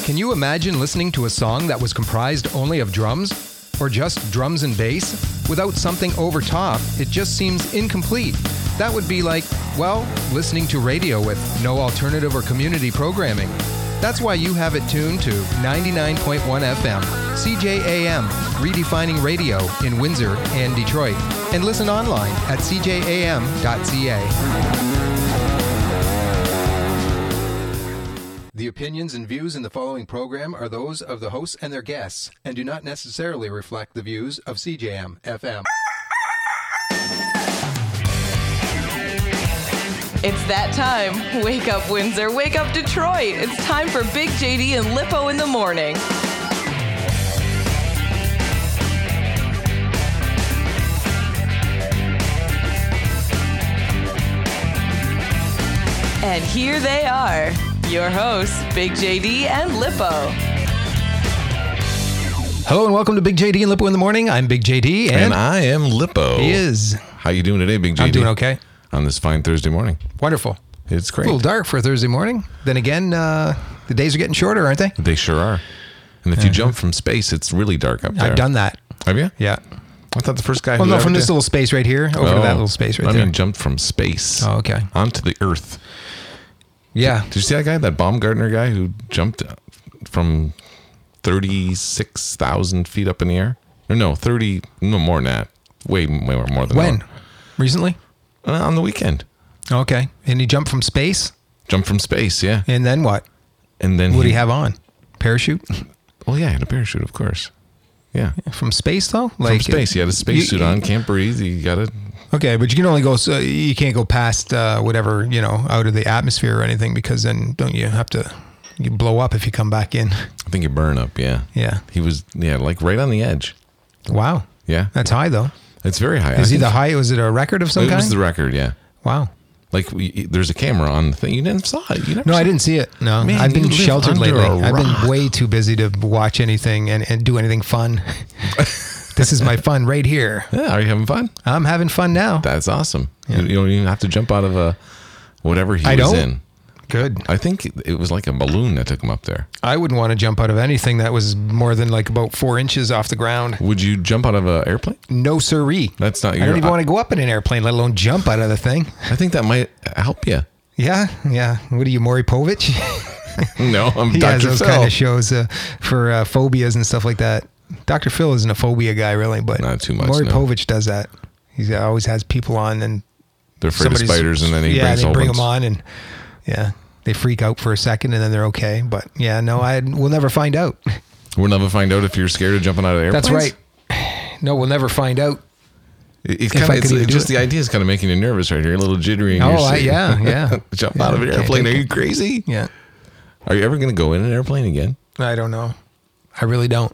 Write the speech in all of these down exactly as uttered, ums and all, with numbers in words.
Can you imagine listening to a song that was comprised only of drums? Or just drums and bass? Without something over top, it just seems incomplete. That would be like, well, listening to radio with no alternative or community programming. That's why you have it tuned to ninety-nine point one F M, C J A M, redefining radio in Windsor and Detroit. And listen online at c j a m dot c a. The opinions and views in the following program are those of the hosts and their guests and do not necessarily reflect the views of C J M F M. It's that time. Wake up, Windsor. Wake up, Detroit. It's time for Big J D and Lippo in the morning. And here they are, your hosts, Big J D and Lippo. Hello and welcome to Big J D and Lippo in the morning. I'm Big J D and, and I am Lippo. He is. How you doing today, Big J D? I'm doing okay. On this fine Thursday morning. Wonderful. It's great. A little dark for a Thursday morning. Then again, uh, the days are getting shorter, aren't they? They sure are. And if you jump from space, it's really dark up there. I've done that. Have you? Yeah. I thought the first guy Well, who no, ever from this did- little space right here over Oh, to that little space right I there. mean, jumped from space. Oh, okay. Onto the Earth. Yeah. Did you see that guy, that Baumgartner guy who jumped from thirty-six thousand feet up in the air? Or no, thirty, no more than that. Way, way more than When? that. Recently? Uh, on the weekend. Okay. And he jumped from space? Jumped from space, yeah. And then what? And then What did he have on? Parachute? Well, yeah, he had a parachute, of course. Yeah. From space, though? From space. He had a spacesuit on. Can't breathe. You got to... Okay, but you can only go, so you can't go past uh, whatever, you know, out of the atmosphere or anything, because then don't you have to, you blow up if you come back in. I think you burn up, yeah. Yeah. He was, yeah, like right on the edge. Wow. Yeah. That's high, though. It's very high. Is I he the think- high? Was it a record of some It kind? was the record, yeah. Wow. Like, we, there's a camera on the thing. You didn't saw it. You never No, saw I it. didn't see it. No, Man, I've been you live sheltered under lately. a I've rock. been way too busy to watch anything and, and do anything fun. This is my fun right here. Yeah, are you having fun? I'm having fun now. That's awesome. Yeah. You, you don't even have to jump out of a whatever he I was don't. in. Good. I think it was like a balloon that took him up there. I wouldn't want to jump out of anything that was more than like about four inches off the ground. Would you jump out of an airplane? No siree. That's not I your... don't even want to go up in an airplane, let alone jump out of the thing. I think that might help you. Yeah, yeah. What are you, Maury Povich? No, I'm He has Doctor those Phil. kind of shows uh, for uh, phobias and stuff like that. Doctor Phil isn't a phobia guy, really, but Not too much, Maury no. Povich does that. He always has people on, and They're afraid of somebody's- spiders, and then he yeah, brings a they whole bring bunch- them on, and yeah, they freak out for a second, and then they're okay. But yeah, no, I we'll never find out. We'll never find out if you're scared of jumping out of airplanes. That's right. No, we'll never find out. It, it's If kind I of could it's, even it's do just it. the idea is kind of making you nervous right here, a little jittery. In Oh, your I, seat. yeah, yeah. Jump Yeah, out of an can't airplane? Are take you it. crazy? Yeah, Are you ever going to go in an airplane again? I don't know. I really don't.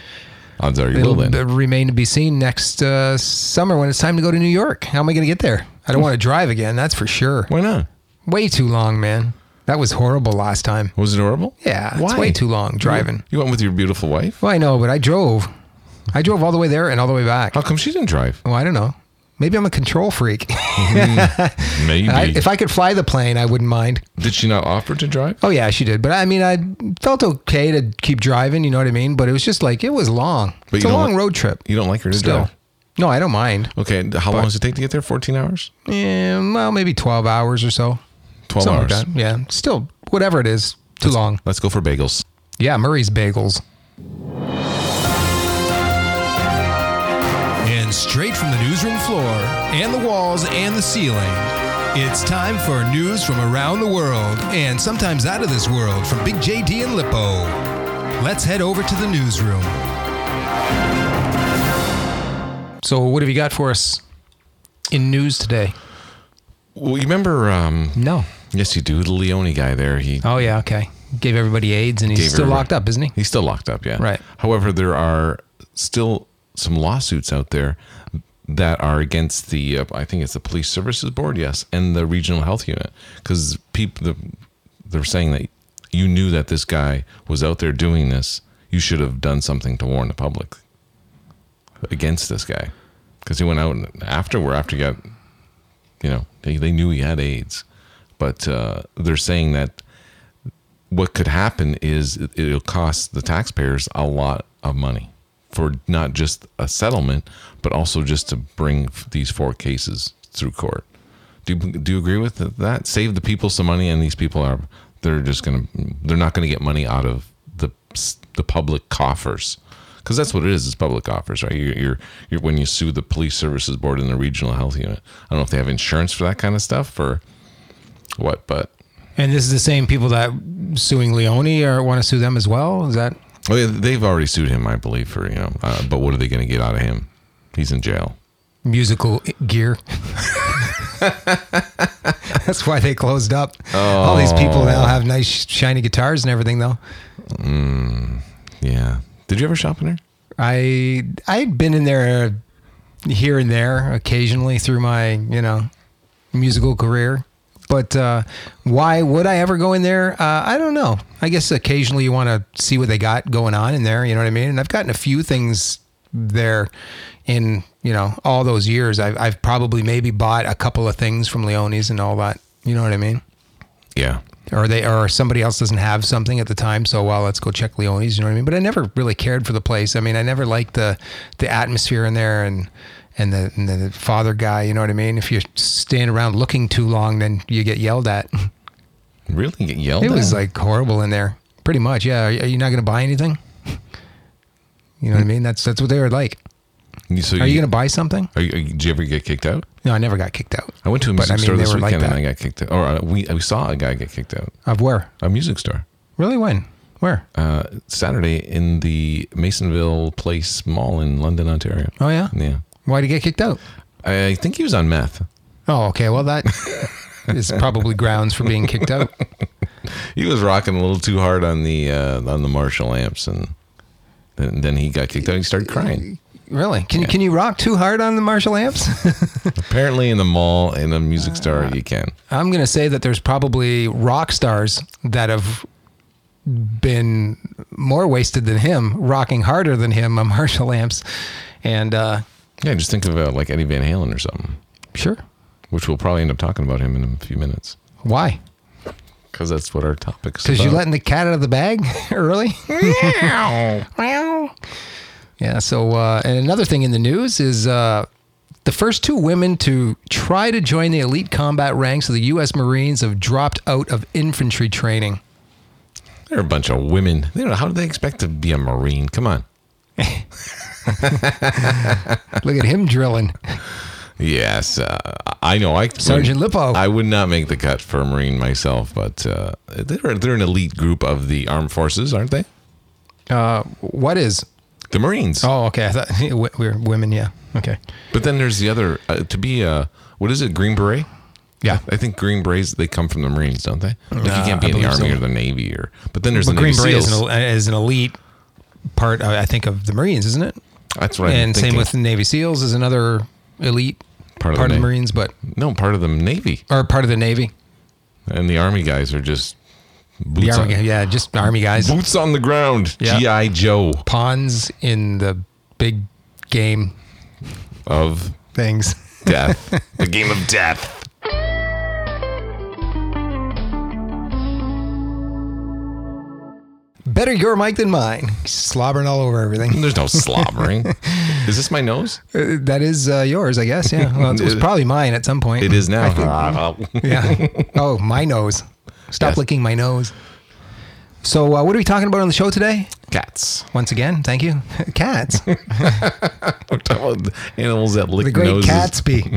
Odds are you It'll will then. b- remain to be seen next uh, summer when it's time to go to New York. How am I going to get there? I don't want to drive again. That's for sure. Why not? Way too long, man. That was horrible last time. Was it horrible? Yeah, Why? it's way too long driving. You went with your beautiful wife? Well, I know, but I drove. I drove all the way there and all the way back. How come she didn't drive? Well, I don't know. Maybe I'm a control freak. Maybe. I, if I could fly the plane, I wouldn't mind. Did she not offer to drive? Oh, yeah, she did. But I mean, I felt okay to keep driving, you know what I mean? But it was just like, it was long. But It's you a don't long like- road trip. You don't like her to Still. drive? No, I don't mind. Okay, and how long does it take to get there? fourteen hours? Yeah, well, maybe twelve hours or so. twelve Something hours. like that. Yeah, still, whatever it is, too long. Let's go for bagels. Yeah, Murray's Bagels. And straight from the newsroom floor and the walls and the ceiling, it's time for news from around the world and sometimes out of this world from Big J D and Lippo. Let's head over to the newsroom. So what have you got for us in news today? Well, you remember, um, No. yes, you do, the Leone guy there. He Oh, yeah, okay. Gave everybody AIDS and he's Gave still everybody- locked up, isn't he? He's still locked up, yeah. Right. However, there are still some lawsuits out there that are against the, uh, I think it's the Police Services Board, yes, and the Regional Health Unit. Because people, the, they're saying that you knew that this guy was out there doing this. You should have done something to warn the public against this guy. Because he went out and afterward, after he got, you know, they, they knew he had AIDS. But uh, they're saying that what could happen is it, it'll cost the taxpayers a lot of money for not just a settlement, but also just to bring f- these four cases through court. Do you, do you agree with that? Save the people some money, and these people are they're just gonna they're not gonna get money out of the the public coffers, because that's what it is. It's public coffers, right? You're, you're you're when you sue the police services board and the regional health unit. I don't know if they have insurance for that kind of stuff or what, but And this is the same people that suing Leone or want to sue them as well? Is that? oh yeah, they've already sued him, I believe, for you know. Uh, but what are they going to get out of him? He's in jail. Musical gear. That's why they closed up. Oh. All these people now have nice shiny guitars and everything, though. Mm, yeah. Did you ever shop in there? I I'd been in there here and there occasionally through my, you know, musical career. But uh, why would I ever go in there? Uh, I don't know. I guess occasionally you want to see what they got going on in there. You know what I mean? And I've gotten a few things there in, you know, all those years. I've, I've probably maybe bought a couple of things from Leone's and all that. You know what I mean? Yeah. Or they, or somebody else doesn't have something at the time. So, well, let's go check Leone's. You know what I mean? But I never really cared for the place. I mean, I never liked the, the atmosphere in there and, and the, and the father guy, you know what I mean? If you're staying around looking too long, then you get yelled at. Really? You get yelled It at? was like horrible in there. Pretty much, yeah. Are, are you not going to buy anything? You know what I mean? That's that's what they were like. So Are you, you going to buy something? Are you, did you ever get kicked out? No, I never got kicked out. I went to a But, music I mean, store they this were like weekend and that. I got kicked out. Or uh, we, we saw a guy get kicked out. Of where? A music store. Really? When? Where? Uh, Saturday in the Masonville Place Mall in London, Ontario. Oh, yeah? Yeah. Why'd he get kicked out? I think he was on meth. Oh, okay. Well, that is probably grounds for being kicked out. He was rocking a little too hard on the uh, on the Marshall amps, and then, then he got kicked out. He started crying. Really? Can, yeah. can you rock too hard on the Marshall amps? Apparently in the mall, in a music store, you can. I'm going to say that there's probably rock stars that have been more wasted than him, rocking harder than him on Marshall amps. And uh, yeah, just think of uh, like Eddie Van Halen or something. Sure. Which we'll probably end up talking about him in a few minutes. Why? Because that's what our topic's Because you're letting the cat out of the bag early? Yeah, so uh, and another thing in the news is uh, the first two women to try to join the elite combat ranks of the U S Marines have dropped out of infantry training. They're a bunch of women. They don't know, how do they expect to be a Marine? Come on. Look at him drilling. Yes, uh, I know. I Sergeant Lippo. I would not make the cut for a Marine myself, but uh, they're they're an elite group of the armed forces, aren't they? Uh, what is? The Marines. Oh, okay. I thought we we're women. Yeah. Okay. But then there's the other uh, to be a what is it? Green Beret. Yeah, I think Green Berets, they come from the Marines, don't they? Like you Uh, can't be I in the believe Army so. or the Navy, or but then there's but the Green Navy Beret is SEALs. an, is an elite part, uh, I think, of the Marines, isn't it? That's what I'm And thinking. same with the Navy SEALs is another elite Part part, of the of the Na- Marines, but No, part of the Navy. or part of the Navy. And the Army guys are just The boots, Army, on, yeah, just Army guys. boots on the ground. Yeah. G I. Joe Pawns in the big game of things. death. The game of death. Better your mic than mine. Slobbering all over everything. There's no slobbering. Is this my nose? Uh, that is uh, yours, I guess. Yeah. Well, it was probably mine at some point. It is now. I think- yeah. Oh, my nose. Stop Yes. licking my nose. So, uh, what are we talking about on the show today? Cats. Once again, thank you. Cats. We're talking about animals that lick The great noses. cat speak.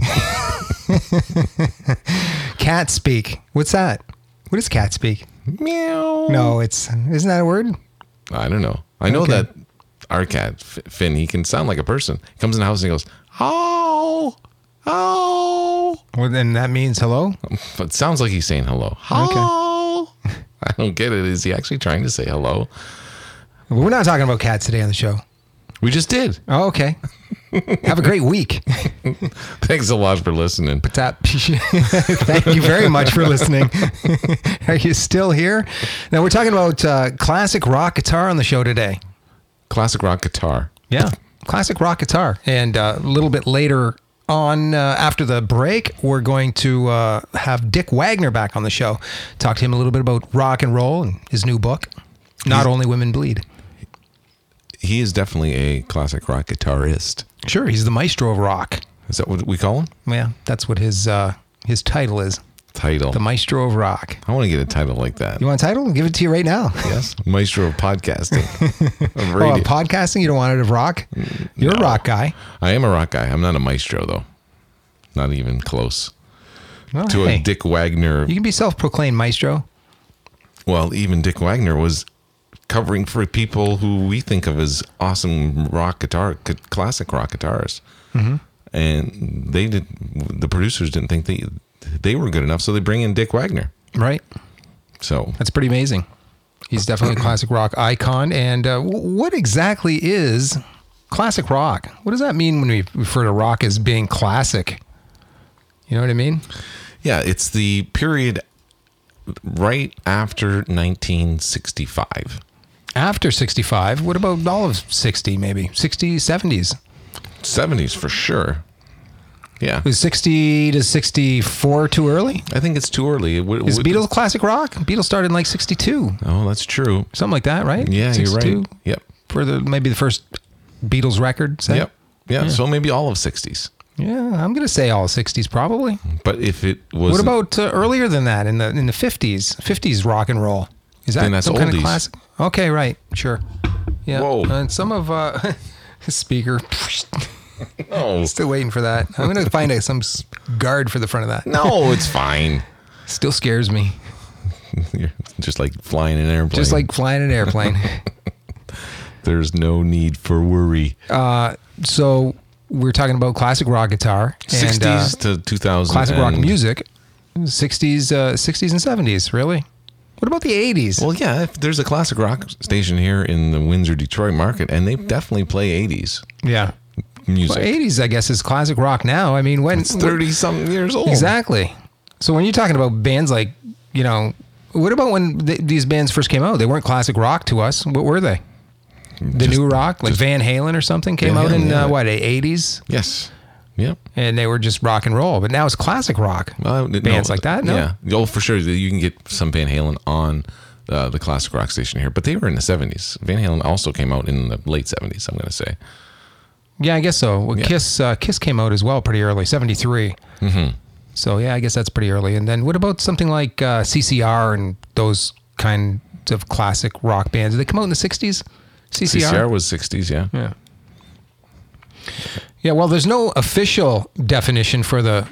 Cat speak. What's that? What is cat speak? Meow. No, it's isn't that a word? I don't know. I know Okay. that our cat, F- Finn, he can sound like a person. He comes in the house and he goes, oh, oh. Well, then that means hello. But it sounds like he's saying hello. Oh. I don't get it. Is he actually trying to say hello? We're not talking about cats today on the show. We just did. Oh, okay. Have a great week. Thanks a lot for listening. Tap. Thank you very much for listening. Are you still here? Now we're talking about uh, classic rock guitar on the show today. Classic rock guitar. Yeah, classic rock guitar. And uh, a little bit later on uh, after the break, we're going to uh, have Dick Wagner back on the show. Talk to him a little bit about rock and roll and his new book, Not He's, Only Women Bleed. He is definitely a classic rock guitarist. Sure, he's the maestro of rock. Is that what we call him? Yeah, that's what his uh, his title is. Title. The maestro of rock. I want to get a title like that. You want a title? I'll give it to you right now. Yes. Maestro of podcasting. Of oh, podcasting? You don't want it of rock? You're no. a rock guy. I am a rock guy. I'm not a maestro, though. Not even close. Well, to hey, a Dick Wagner. You can be self-proclaimed maestro. Well, even Dick Wagner was covering for people who we think of as awesome rock guitar, classic rock guitarists. Mm-hmm. And they did. The producers didn't think they... they were good enough, so they bring in Dick Wagner. Right. So that's pretty amazing. He's definitely a classic rock icon. And uh, what exactly is classic rock? What does that mean when we refer to rock as being classic? You know what I mean? Yeah, it's the period right after nineteen sixty-five. After sixty-five? What about all of sixty, maybe? sixties, seventies? seventies for sure. Yeah. Was sixty to sixty-four too early? I think it's too early. What, Is what, Beatles classic rock? Beatles started in like sixty-two. Oh, that's true. Something like that, right? Yeah, sixty-two you're right. Yep. For the maybe the first Beatles record, say? Yep. Yeah, yeah, so maybe all of sixties. Yeah, I'm going to say all sixties probably. But if it was... What about uh, earlier than that, in the in the fifties? fifties rock and roll. Is that then that's some oldies. kind of classic? Okay, right. Sure. Yeah. Whoa. And some of... Uh, speaker... No. Still waiting for that. I'm going to find a, some guard for the front of that. No, it's fine. Still scares me. You're just like flying an airplane. Just like flying an airplane. There's no need for worry. Uh, so we're talking about classic rock guitar. sixties and, uh, to two thousand. Classic rock music. sixties, uh, sixties and seventies, really? What about the eighties? Well, yeah, if there's a classic rock station here in the Windsor, Detroit market, and they definitely play eighties. Yeah. Music. Well, eighties, I guess, is classic rock now. I mean, when it's thirty something years old. Exactly. So when you're talking about bands like, you know, what about when th- these bands first came out? They weren't classic rock to us. What were they? The just, new rock, like Van Halen or something, came Van out Halen, in yeah. uh, what, eighties? Yes. Yep. And they were just rock and roll, but now it's classic rock. Uh, bands no, like that. No? Yeah. Oh, for sure. You can get some Van Halen on uh, the classic rock station here, but they were in the seventies. Van Halen also came out in the late seventies. I'm going to say. Yeah, I guess so. Well, yeah. Kiss uh, Kiss came out as well pretty early, seventy-three. Mm-hmm. So, yeah, I guess that's pretty early. And then what about something like uh, C C R and those kinds of classic rock bands? Did they come out in the sixties? C C R? C C R was sixties, yeah. Yeah. Yeah, well, there's no official definition for the,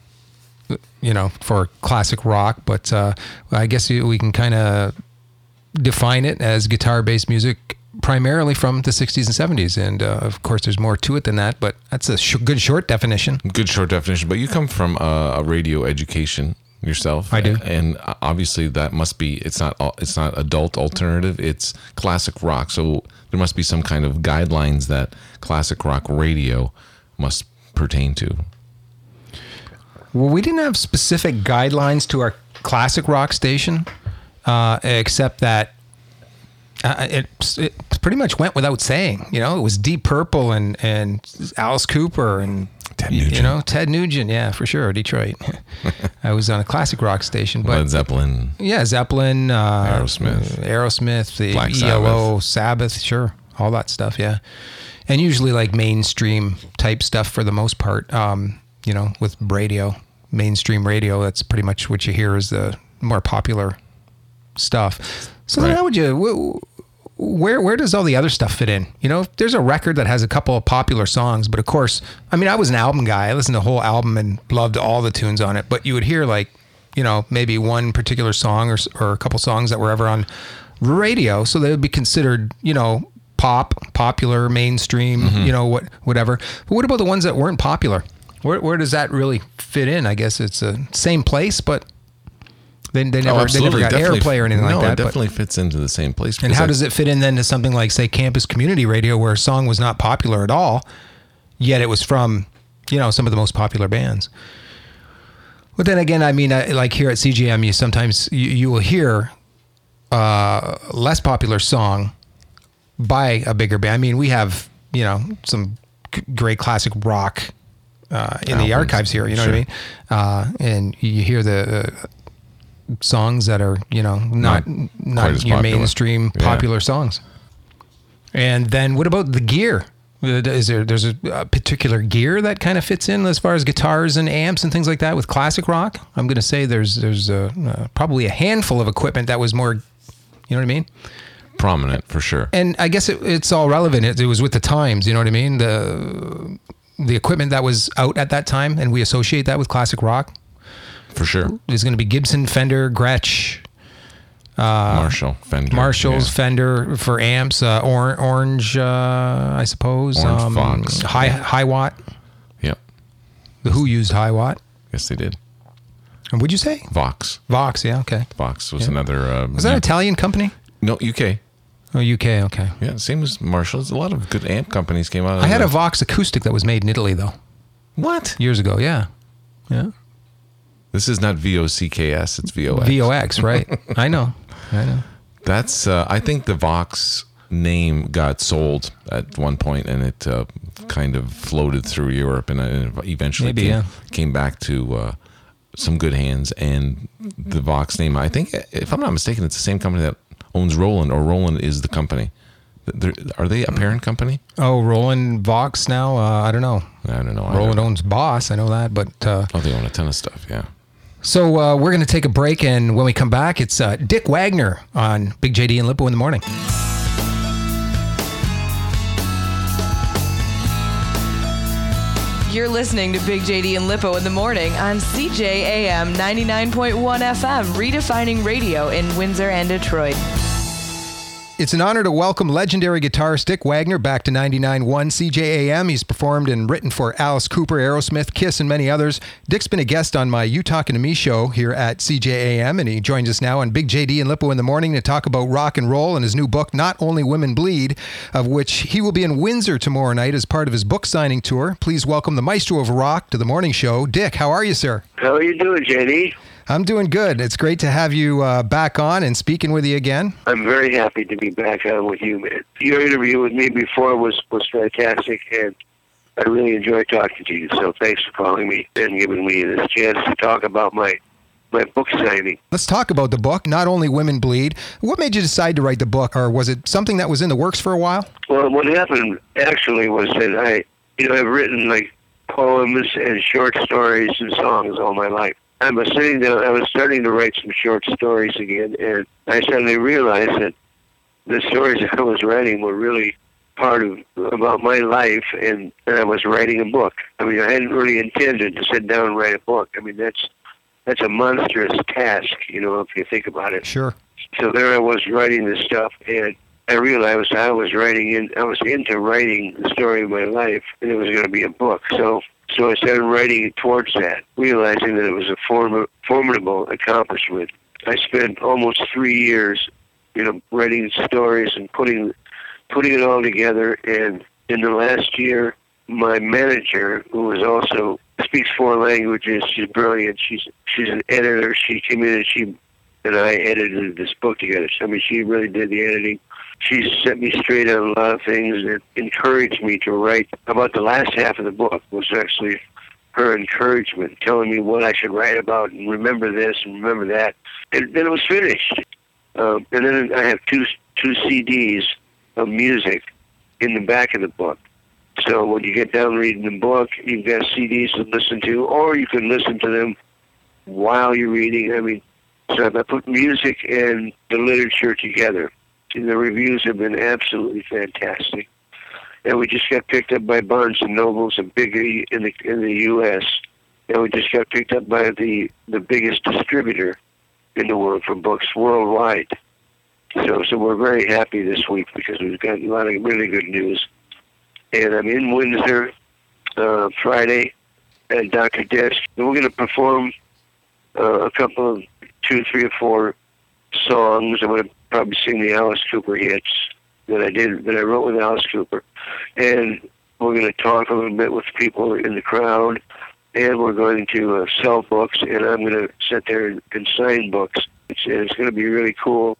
you know, for classic rock, but uh, I guess we can kind of define it as guitar-based music primarily from the sixties and seventies. And uh, of course, there's more to it than that, but that's a sh- good short definition. Good short definition. But you come from a, a radio education yourself. I do. And obviously that must be, it's not, it's not adult alternative, it's classic rock. So there must be some kind of guidelines that classic rock radio must pertain to. Well, we didn't have specific guidelines to our classic rock station, uh, except that Uh, it it pretty much went without saying. You know, it was Deep Purple and, and Alice Cooper and Ted Nugent. You know, Ted Nugent, yeah, for sure, Detroit. I was on a classic rock station, but Led Zeppelin, yeah, Zeppelin, uh, Aerosmith, uh, Aerosmith, the Black E L O, Sabbath. Sabbath, sure, all that stuff, yeah, and usually like mainstream type stuff for the most part. Um, you know, with radio, mainstream radio, that's pretty much what you hear is the more popular stuff. So right. then how would you? Where where does all the other stuff fit in? You know, if there's a record that has a couple of popular songs, but of course, I mean, I was an album guy. I listened to the whole album and loved all the tunes on it. But you would hear like, you know, maybe one particular song or or a couple songs that were ever on radio, so they would be considered, you know, pop, popular, mainstream, mm-hmm. you know, what whatever. But what about the ones that weren't popular? Where where does that really fit in? I guess it's the same place, but. They, they never, oh, they never got definitely, airplay or anything no, like that. No, it definitely but, fits into the same place. And how I, does it fit in then to something like, say, campus community radio, where a song was not popular at all, yet it was from, you know, some of the most popular bands? But then again, I mean, I, like here at C J M, you sometimes you, you will hear a less popular song by a bigger band. I mean, we have, you know, some g- great classic rock uh, in the Albums. archives here. You know Sure. what I mean? Uh, and you hear the uh, songs that are, you know, not Not quite not as your popular. mainstream Yeah. popular songs. And then what about the gear? Is there there's a, a particular gear that kind of fits in as far as guitars and amps and things like that with classic rock? I'm going to say there's there's a, uh, probably a handful of equipment that was more, you know what I mean? Prominent for sure. And I guess it, it's all relevant. It, it was with the times, you know what I mean? The the equipment that was out at that time, and we associate that with classic rock. For sure. Is going to be Gibson, Fender, Gretsch, Marshall, Fender. Marshalls, yeah. Fender for amps, uh, or, Orange, uh, I suppose. Orange Fox. High High Watt. Yep. The Who used High Watt. Yes, they did. And what'd you say? Vox. Vox. Yeah. Okay. Vox was Yeah. another. Uh, Was that an Italian company? No, U K. Oh, U K. Okay. Yeah, same as Marshall's. A lot of good amp companies came out of I had the- a Vox acoustic that was made in Italy though, What? years ago. Yeah. Yeah. This is not V O C K S, it's V O X. V O X. Right. I know. I know. That's, uh, I think the Vox name got sold at one point and it uh, kind of floated through Europe and uh, eventually Maybe, came, yeah. came back to uh, some good hands. And the Vox name, I think, if I'm not mistaken, it's the same company that owns Roland, or Roland is the company. They're, are they a parent company? Oh, Roland Vox now. Uh, I don't know. I don't know. I Roland don't- owns Boss. I know that, but. Uh, Oh, they own a ton of stuff, yeah. So uh, we're going to take a break, and when we come back, it's uh, Dick Wagner on Big J D and Lippo in the morning. You're listening to Big J D and Lippo in the morning on C J A M ninety-nine point one F M, redefining radio in Windsor and Detroit. It's an honor to welcome legendary guitarist Dick Wagner back to ninety-nine point one C J A M. He's performed and written for Alice Cooper, Aerosmith, Kiss, and many others. Dick's been a guest on my You Talking to Me show here at C J A M, and he joins us now on Big J D and Lippo in the morning to talk about rock and roll and his new book, Not Only Women Bleed, of which he will be in Windsor tomorrow night as part of his book signing tour. Please welcome the maestro of rock to the morning show. Dick, how are you, sir? How are you doing, J D? I'm doing good. It's great to have you uh, back on and speaking with you again. I'm very happy to be back on with you, man. Your interview with me before was, was fantastic, and I really enjoyed talking to you. So thanks for calling me and giving me this chance to talk about my my book signing. Let's talk about the book, Not Only Women Bleed. What made you decide to write the book, or was it something that was in the works for a while? Well, what happened actually was that I, you know, I've written like poems and short stories and songs all my life. I was sitting down, I was starting to write some short stories again, and I suddenly realized that the stories I was writing were really part of about my life, and, and I was writing a book. I mean, I hadn't really intended to sit down and write a book. I mean, that's that's a monstrous task, you know, if you think about it. Sure. So there I was writing this stuff, and I realized I was writing in, I was into writing the story of my life, and it was going to be a book. So, so I started writing towards that, realizing that it was a form, formidable accomplishment. I spent almost three years, you know, writing stories and putting, putting it all together. And in the last year, my manager, who was also speaks four languages, she's brilliant. She's she's an editor. She came in and she and I edited this book together. I mean, she really did the editing. She set me straight on a lot of things and encouraged me to write. About the last half of the book was actually her encouragement, telling me what I should write about and remember this and remember that. And then it was finished. Um, and then I have two two C Ds of music in the back of the book. So when you get down reading the book, you've got C Ds to listen to, or you can listen to them while you're reading. I mean, so I put music and the literature together. And the reviews have been absolutely fantastic. And we just got picked up by Barnes and Noble's, a big in the in the U S And we just got picked up by the the biggest distributor in the world for books worldwide. So so we're very happy this week because we've got a lot of really good news. And I'm in Windsor uh, Friday at Doctor Disc. And we're going to perform uh, a couple of two, three, or four songs. I'm going to probably sing the Alice Cooper hits that I did, that I wrote with Alice Cooper. And we're going to talk a little bit with people in the crowd. And we're going to uh, sell books. And I'm going to sit there and, and sign books. It's, it's going to be really cool.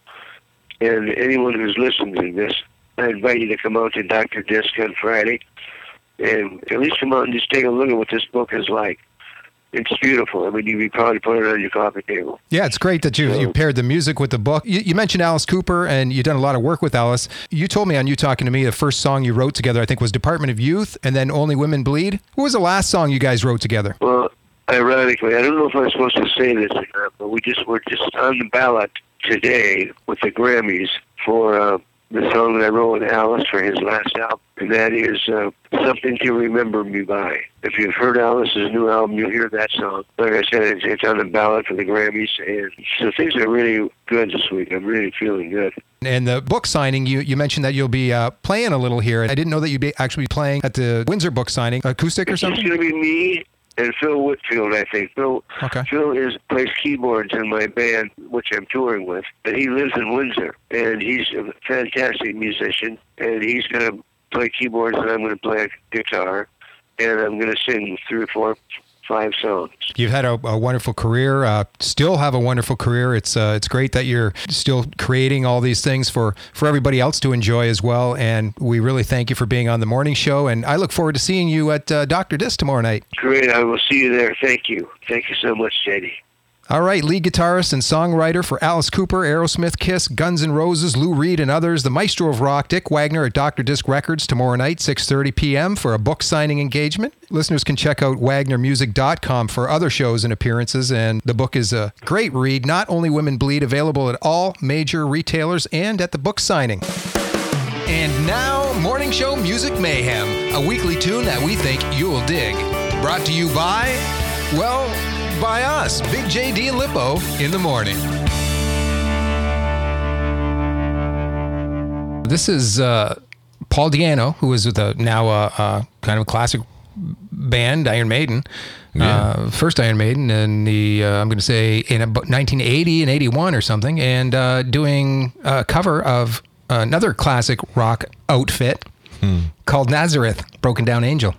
And anyone who's listening to this, I invite you to come out to Doctor Disc on Friday and at least come out and just take a look at what this book is like. It's beautiful. I mean, you'd be proud to put it on your coffee table. Yeah, it's great that you, So- you paired the music with the book. You, you mentioned Alice Cooper, and you've done a lot of work with Alice. You told me on You Talking to Me, the first song you wrote together, I think, was Department of Youth, and then Only Women Bleed. What was the last song you guys wrote together? Well, ironically, I don't know if I'm supposed to say this or not, but we just were just on the ballot today with the Grammys for uh, the song that I wrote with Alice for his last album, and that is uh, Something to Remember Me By. If you've heard Alice's new album, you'll hear that song. Like I said, it's, it's on the ballot for the Grammys, and so things are really good this week. I'm really feeling good. And the book signing, you, you mentioned that you'll be uh, playing a little here. I didn't know that you'd be actually be playing at the Windsor book signing, acoustic or It's just something? going to be me and Phil Whitfield, I think. Phil, Okay. Phil is plays keyboards in my band, which I'm touring with, and he lives in Windsor, and he's a fantastic musician, and he's going to play keyboards, and I'm going to play guitar, and I'm going to sing three or four, five songs. You've had a, a wonderful career, uh, still have a wonderful career. It's uh, it's great that you're still creating all these things for, for everybody else to enjoy as well. And we really thank you for being on the morning show. And I look forward to seeing you at uh, Doctor Disc tomorrow night. Great, I will see you there. Thank you. Thank you so much, J D. All right, lead guitarist and songwriter for Alice Cooper, Aerosmith, Kiss, Guns N' Roses, Lou Reed, and others, the maestro of rock, Dick Wagner at Doctor Disc Records tomorrow night, six thirty p.m. for a book signing engagement. Listeners can check out wagner music dot com for other shows and appearances, and the book is a great read. Not Only Women Bleed, available at all major retailers and at the book signing. And now, Morning Show Music Mayhem, a weekly tune that we think you'll dig. Brought to you by, well, by us, Big J D and Lippo in the morning. This is uh, Paul Di'Anno, who is with a now uh, uh, kind of a classic band, Iron Maiden. Yeah. Uh, first Iron Maiden in the, uh, I'm going to say, in about nineteen eighty and eighty-one or something, and uh, doing a cover of another classic rock outfit hmm. called Nazareth, Broken Down Angel.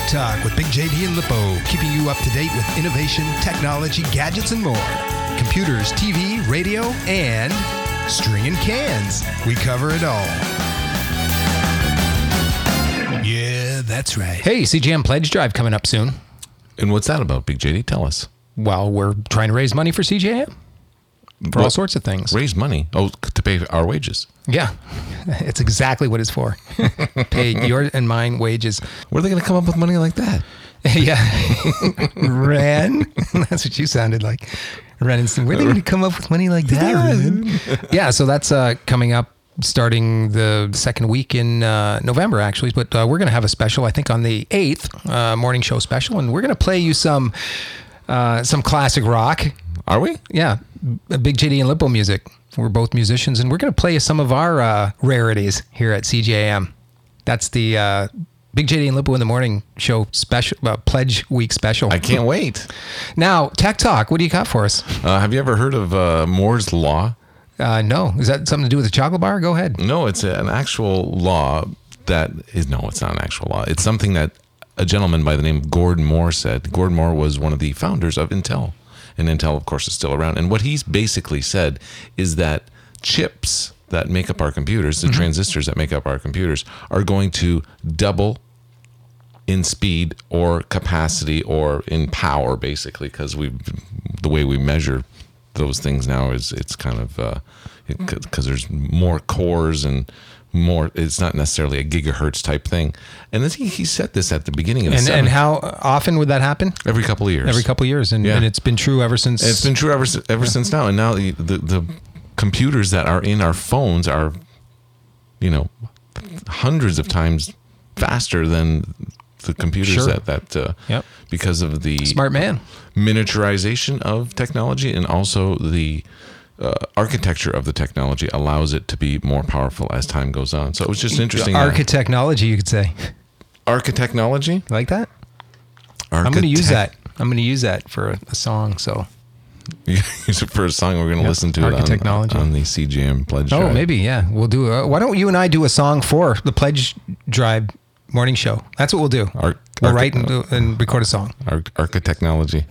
Talk with Big J D and Lippo, keeping you up to date with innovation, technology, gadgets, and more. Computers, T V, radio, and stringing cans. We cover it all. Yeah, that's right. Hey, C J M Pledge Drive coming up soon. And what's that about, Big J D? Tell us. Well, we're trying to raise money for C J M. For What? all sorts of things. Raise money. Oh, to pay our wages. Yeah, it's exactly what it's for. Pay your and mine wages. Where are they going to come up with money like that? Yeah. Ren. That's what you sounded like. Ren and Steve. Where are they going to come up with money like that, Ren? Yeah, so that's uh, coming up starting the second week in uh, November, actually. But uh, we're going to have a special, I think, on the eighth, uh, morning show special. And we're going to play you some uh, some classic rock. Are we? Yeah. Big J D and Lippo music. We're both musicians, and we're going to play you some of our uh, rarities here at C J A M. That's the uh, Big J D and Lippo in the Morning show special, uh, Pledge Week special. I can't wait. Now, Tech Talk, what do you got for us? Uh, have you ever heard of uh, Moore's Law? Uh, no. Is that something to do with the chocolate bar? Go ahead. No, it's an actual law that is, no, it's not an actual law. It's something that a gentleman by the name of Gordon Moore said. Gordon Moore was one of the founders of Intel. And Intel, of course, is still around. And what he's basically said is that chips that make up our computers, the mm-hmm. transistors that make up our computers, are going to double in speed or capacity or in power, basically, because we, the way we measure those things now is it's kind of uh, because there's more cores and more. It's not necessarily a gigahertz type thing. And then he, he said this at the beginning of the and, and how often would that happen? Every couple of years. Every couple of years, and, yeah. and it's been true ever since. And it's been true ever ever yeah. since now. And now the, the the computers that are in our phones are, you know, hundreds of times faster than the computers sure. that that uh, yep. because of the smart man miniaturization of technology, and also the uh, architecture of the technology allows it to be more powerful as time goes on. So it was just interesting. Architechnology, you could say. Architechnology? Like that? Architect- I'm going to use that. I'm going to use that for a, a song. So use it for a song. We're going to yep. listen to it on, on the C J M Pledge Drive. Oh, maybe, yeah. We'll do. A, why don't you and I do a song for the Pledge Drive morning show? That's what we'll do. Ar- we'll write and, do, and record a song. Ar- Architechnology.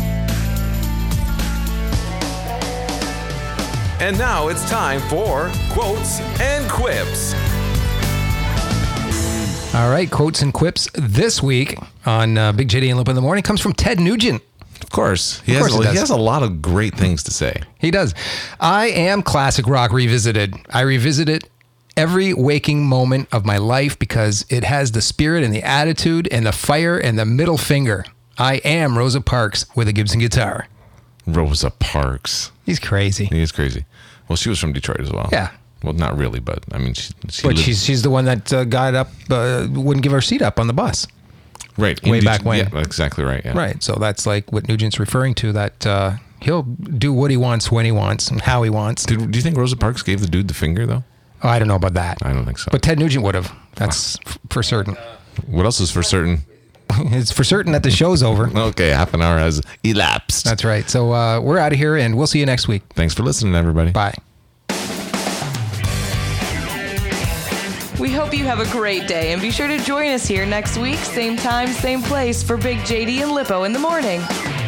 And now it's time for Quotes and Quips. All right, Quotes and Quips this week on uh, Big J D and Lippo in the Morning comes from Ted Nugent. Of course. He, of has, course a, he has a lot of great things to say. He does. I am classic rock revisited. I revisit it every waking moment of my life because it has the spirit and the attitude and the fire and the middle finger. I am Rosa Parks with a Gibson guitar. Rosa Parks. He's crazy. He is crazy. Well, she was from Detroit as well. Yeah. Well, not really, but I mean, she. she but lived... she's she's the one that uh, got up, uh, wouldn't give her seat up on the bus. Right. Way In back Det- when. Yeah, exactly right. Yeah. Right. So that's like what Nugent's referring to, that uh, he'll do what he wants, when he wants, and how he wants. Did, do you think Rosa Parks gave the dude the finger, though? Oh, I don't know about that. I don't think so. But Ted Nugent would have. That's f- for certain. What else is for certain? It's for certain that the show's over. Okay, half an hour has elapsed. That's right. So uh, we're out of here, and we'll see you next week. Thanks for listening, everybody. Bye. We hope you have a great day, and be sure to join us here next week, same time, same place, for Big J D and Lippo in the Morning.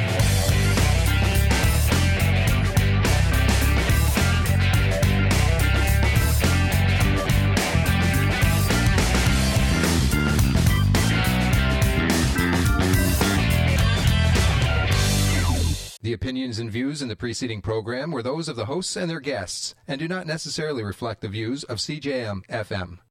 The opinions and views in the preceding program were those of the hosts and their guests, and do not necessarily reflect the views of C J M F M.